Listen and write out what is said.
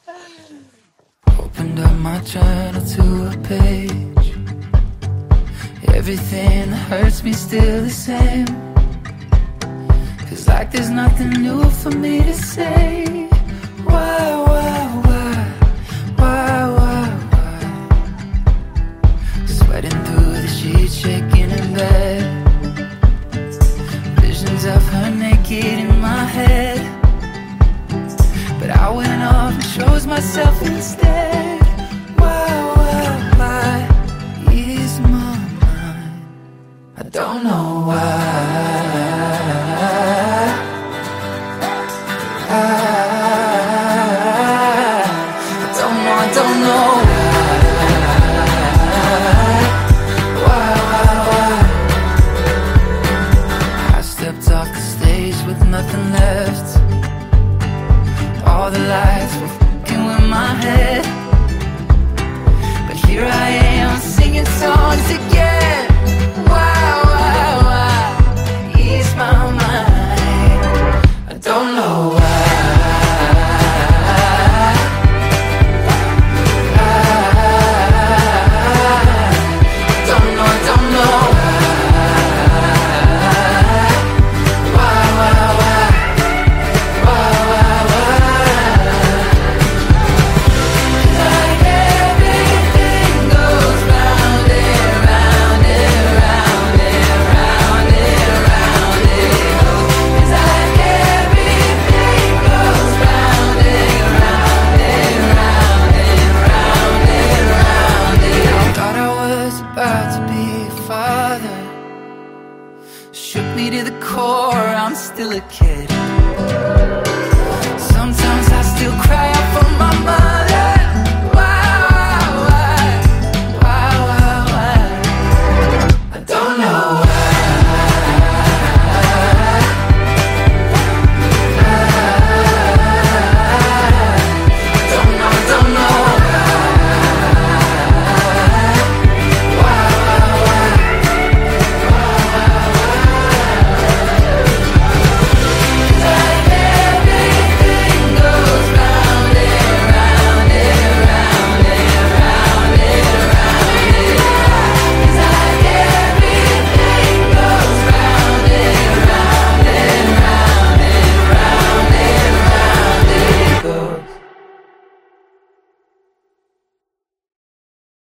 Opened up my journal to a page. Everything that hurts me still the same. Feels like there's nothing new for me to say. Why? Sweating through the sheets, shaking in bed. Visions of her naked in my head. But I went off and chose myself instead. Why is my mind? I don't know why.